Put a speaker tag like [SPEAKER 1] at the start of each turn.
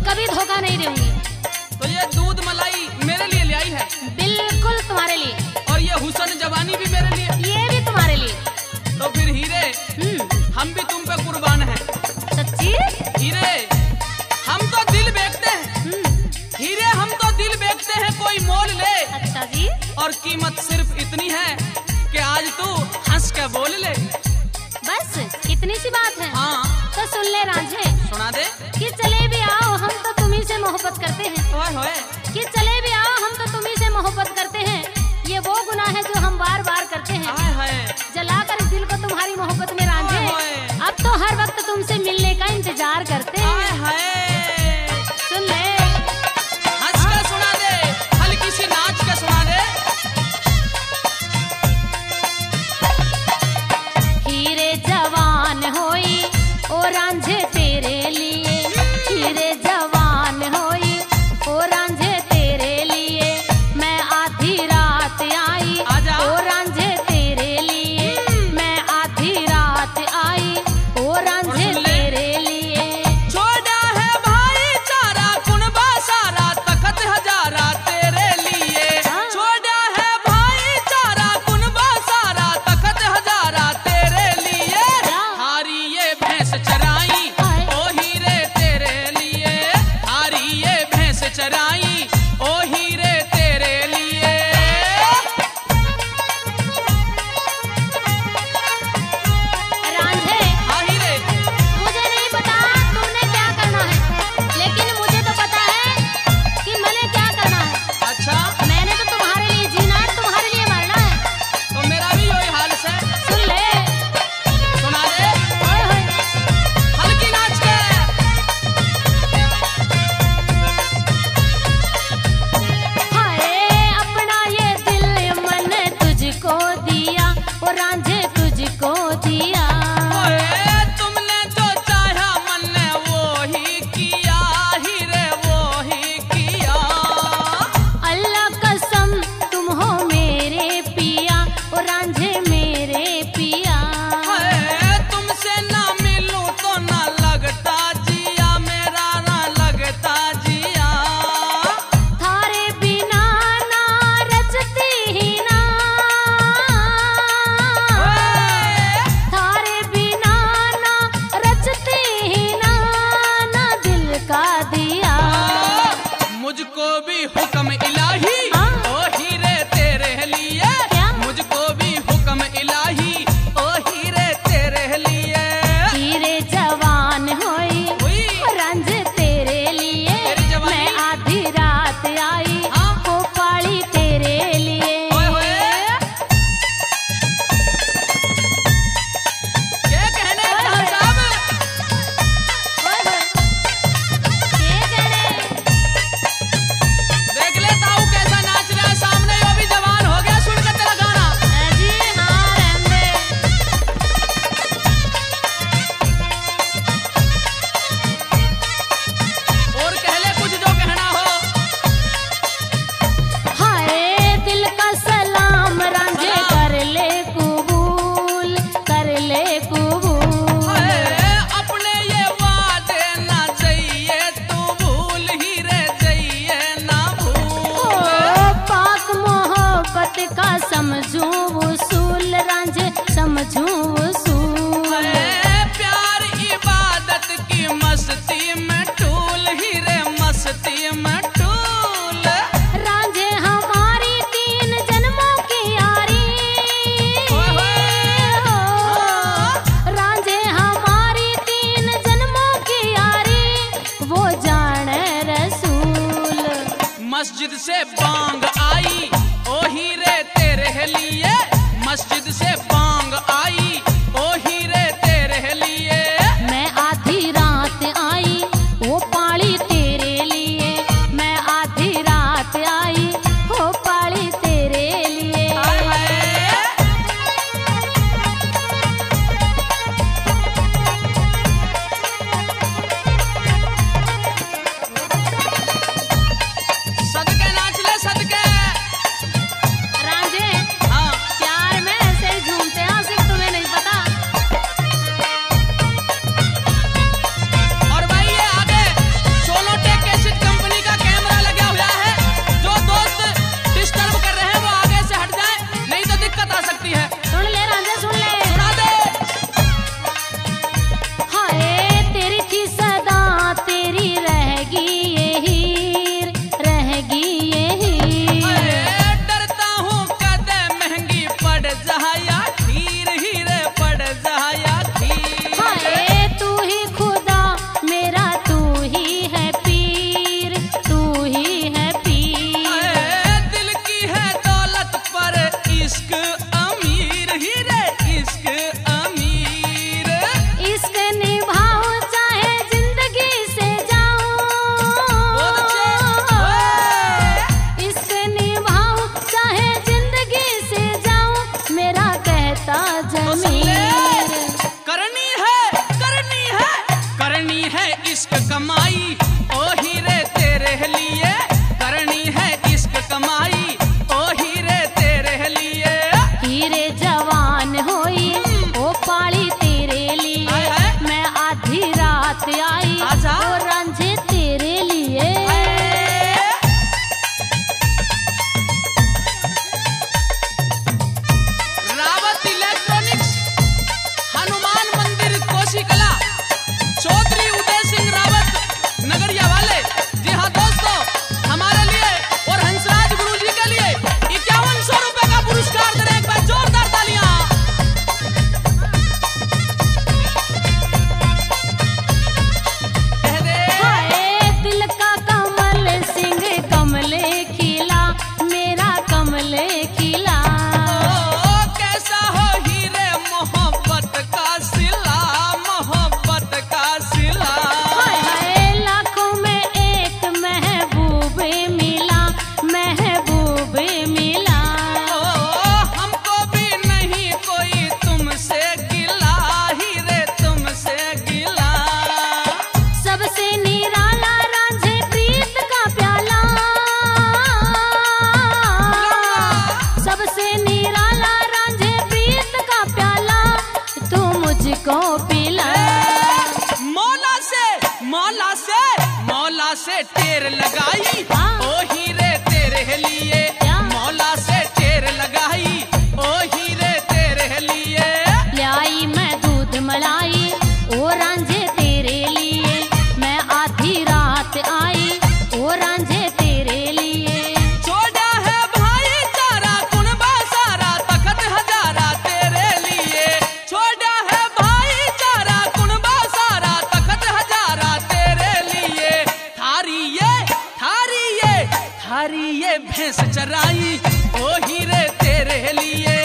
[SPEAKER 1] कभी धोखा नहीं दूंगी।
[SPEAKER 2] तो ये दूध मलाई मेरे लिए ले आई है?
[SPEAKER 1] बिल्कुल तुम्हारे लिए।
[SPEAKER 2] और ये हुसन जवानी भी मेरे लिए?
[SPEAKER 1] ये भी तुम्हारे लिए।
[SPEAKER 2] तो फिर हीरे, हम भी तुम पे कुर्बान हैं।
[SPEAKER 1] सच्ची?
[SPEAKER 2] हीरे, हम तो दिल बेचते हैं। हीरे, हम तो दिल बेचते हैं, कोई मोल ले।
[SPEAKER 1] अच्छा जी।
[SPEAKER 2] और कीमत सिर्फ इतनी है कि आज तू हंस के बोल ले।
[SPEAKER 1] बस इतनी सी बात है?
[SPEAKER 2] हाँ।
[SPEAKER 1] तो सुन ले रांझे,
[SPEAKER 2] सुना दे।
[SPEAKER 1] कि चले भी आओ, हम तो तुम्ही से मोहब्बत करते हैं।
[SPEAKER 2] ओए होए।
[SPEAKER 1] कि चले भी आओ, हम तो तुम्ही से मोहब्बत करते हैं। ये वो गुनाह है जो हम बार बार करते हैं।
[SPEAKER 2] हाय हाय।
[SPEAKER 1] जलाकर दिल को तुम्हारी मोहब्बत में रांझे, अब तो हर वक्त तुमसे मिलने का इंतजार करते हैं।
[SPEAKER 2] हाय हाय।
[SPEAKER 1] सुन ले।
[SPEAKER 2] हंस के सुना दे, हल्की सी नाच के सुना दे।
[SPEAKER 1] हीरे जवान होई ओ रांझे तेरे लिए, हीरे जवान होई ओ रांझे तेरे लिए, मैं आधी रात आई
[SPEAKER 2] आजा।
[SPEAKER 1] ओ रांझे तेरे लिए, मैं आधी रात आई ओ रांझे
[SPEAKER 2] सुन ले।
[SPEAKER 1] तेरे लिए।
[SPEAKER 2] छोड़ा है भाईचारा कुनबा सारा, तखत हजारा तेरे लिए।
[SPEAKER 1] हाँ।
[SPEAKER 2] छोड़ा है भाईचारा कुनबा सारा, तखत हजारा तेरे लिए।
[SPEAKER 1] क्या?
[SPEAKER 2] हारी ये भैंस चराई
[SPEAKER 1] हाय।
[SPEAKER 2] ओ हीरे तेरे लिए। हारी ये भैंस चराई ओ हीरे तेरे लिए।
[SPEAKER 1] रांझे,
[SPEAKER 2] हाँ हीरे।
[SPEAKER 1] मुझे नहीं पता तुमने क्या करना है, लेकिन मुझे तो पता है कि मैंने क्या करना है।
[SPEAKER 2] अच्छा,
[SPEAKER 1] मैंने तो तुम्हारे लिए जीना है, तुम्हारे लिए मरना है।
[SPEAKER 2] तो मेरा भी यही हाल है।
[SPEAKER 1] सुन ले।
[SPEAKER 2] सुना दे,
[SPEAKER 1] ओए होए।
[SPEAKER 2] हल्की नाच के।
[SPEAKER 1] हाय अपना ये दिल मन तुझको दिया, ओ रांझे तुझको दिया।
[SPEAKER 2] ओए, तुमने जो चाहा मन ने वो ही किया, हीरे वो ही किया।
[SPEAKER 1] अल्लाह कसम तुम हो मेरे पिया, ओ रांझे मेरे पिया।
[SPEAKER 2] हाय, तुमसे ना मिलूं तो ना लगता जिया, मेरा ना लगता जिया।
[SPEAKER 1] थारे बिना ना रचती ही ना,
[SPEAKER 2] ओए,
[SPEAKER 1] थारे बिना ना रचती ही ना, ना दिल का दिया।
[SPEAKER 2] मुझको भी हुक्म इलाही
[SPEAKER 1] हाँ।
[SPEAKER 2] ओ हीरे तेरे लिए।
[SPEAKER 1] क्या?
[SPEAKER 2] मुझको भी हुक्म इलाही ओ हीरे तेरे लिए।
[SPEAKER 1] हीरे जवान होई
[SPEAKER 2] हुई।
[SPEAKER 1] रांझे तेरे लिए,
[SPEAKER 2] तेरी जवानी।
[SPEAKER 1] मैं आधी रात आई
[SPEAKER 2] हाँ।
[SPEAKER 1] ओ पाली तेरे लिए।
[SPEAKER 2] ओए होए। क्या कहने
[SPEAKER 1] ओए
[SPEAKER 2] खान
[SPEAKER 1] होए।
[SPEAKER 2] साहब?
[SPEAKER 1] ओए होए। ये कहने।
[SPEAKER 2] देख ले ताऊ कैसा नाच रहा है सामने, वो भी जवान हो गया सुन के तेरा गाना।
[SPEAKER 1] जी हाँ रहने।
[SPEAKER 2] और कह ले कुछ जो कहना हो।
[SPEAKER 1] हाय दिल का सलाम रांझे
[SPEAKER 2] सलाम।
[SPEAKER 1] कर ले कबूल, कर ले कबूल।
[SPEAKER 2] हाय, अपने ये वादे ना चाहिए तू भूल, हीरे चाहिए ना
[SPEAKER 1] ओ
[SPEAKER 2] भूल।
[SPEAKER 1] पाक मोहब्बत का समझूं वसूल, रांझे समझूं वसूल।
[SPEAKER 2] हाय, प्यार इबादत की मस्ती में टूल, हीरे मस्ती में टूल।
[SPEAKER 1] रांझे हमारी 3 जन्मों की यारी,
[SPEAKER 2] ओए होए।
[SPEAKER 1] रांझे हमारी 3 जन्मों की यारी, वो जाने रसूल।
[SPEAKER 2] मस्जिद से बांग आई ओ हीरे तेरे लिए। मस्जिद से बांग आई ओ हीरे तेरे लिए।
[SPEAKER 1] मैं आधी रात आई वो पाली तेरे लिए, मैं आधी रात आई वो पाली तेरे लिए।
[SPEAKER 2] हाय हाय। सदके नाच ले सदके।
[SPEAKER 1] रांझे
[SPEAKER 2] हाँ।
[SPEAKER 1] प्यार में ऐसे ही
[SPEAKER 2] से टेर लगाई
[SPEAKER 1] हाँ।
[SPEAKER 2] ओ हीरे तेरे लिए,
[SPEAKER 1] क्या?
[SPEAKER 2] मौला से टेर लगाई ओ हीरे तेरे लिए।
[SPEAKER 1] लाई मैं दूध मलाई ओ रांझे तेरे लिए, मैं आधी रात आई ओ रांझे तेरे लिए।
[SPEAKER 2] छोड़ा है भाईचारा कुनबा सारा तखत हजारा तेरे लिए, छोड़ा है भाईचारा कुनबा सारा तखत हजारा तेरे लिए। थारी ये भैंस चराई ओ हीरे तेरे लिए,